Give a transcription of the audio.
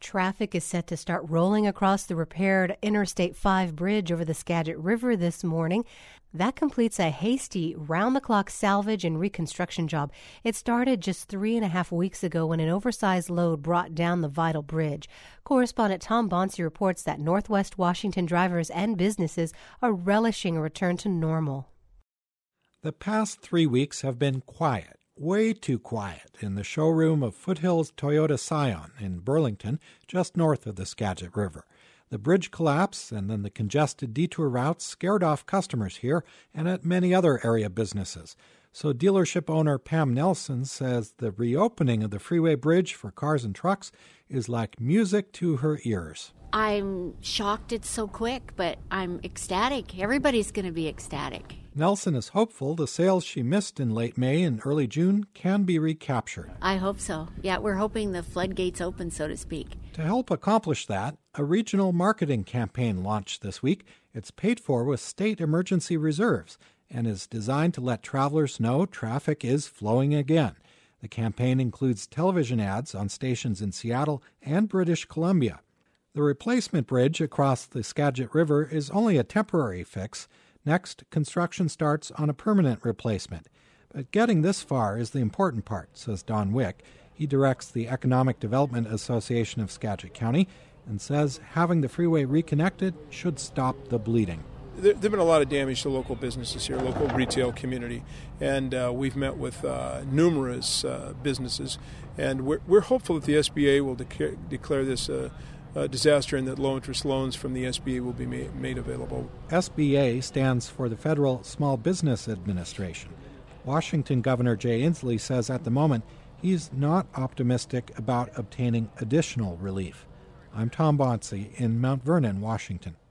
Traffic is set to start rolling across the repaired Interstate 5 bridge over the Skagit River this morning. That completes a hasty, round-the-clock salvage and reconstruction job. It started just 3.5 weeks ago when an oversized load brought down the vital bridge. Correspondent Tom Bonsi reports that Northwest Washington drivers and businesses are relishing a return to normal. The past 3 weeks have been quiet. Way too quiet in the showroom of Foothills Toyota Scion in Burlington, just north of the Skagit River. The bridge collapse and then the congested detour routes scared off customers here and at many other area businesses. So dealership owner Pam Nelson says the reopening of the freeway bridge for cars and trucks is like music to her ears. I'm shocked it's so quick, but I'm ecstatic. Everybody's going to be ecstatic. Nelson is hopeful the sales she missed in late May and early June can be recaptured. I hope so. Yeah, we're hoping the floodgates open, so to speak. To help accomplish that, a regional marketing campaign launched this week. It's paid for with state emergency reserves and is designed to let travelers know traffic is flowing again. The campaign includes television ads on stations in Seattle and British Columbia. The replacement bridge across the Skagit River is only a temporary fix. Next, construction starts on a permanent replacement. But getting this far is the important part, says Don Wick. He directs the Economic Development Association of Skagit County and says having the freeway reconnected should stop the bleeding. There have been a lot of damage to local businesses here, local retail community, and we've met with numerous businesses, and we're hopeful that the SBA will declare this disaster and that low-interest loans from the SBA will be made available. SBA stands for the Federal Small Business Administration. Washington Governor Jay Inslee says at the moment he's not optimistic about obtaining additional relief. I'm Tom Bonsi in Mount Vernon, Washington.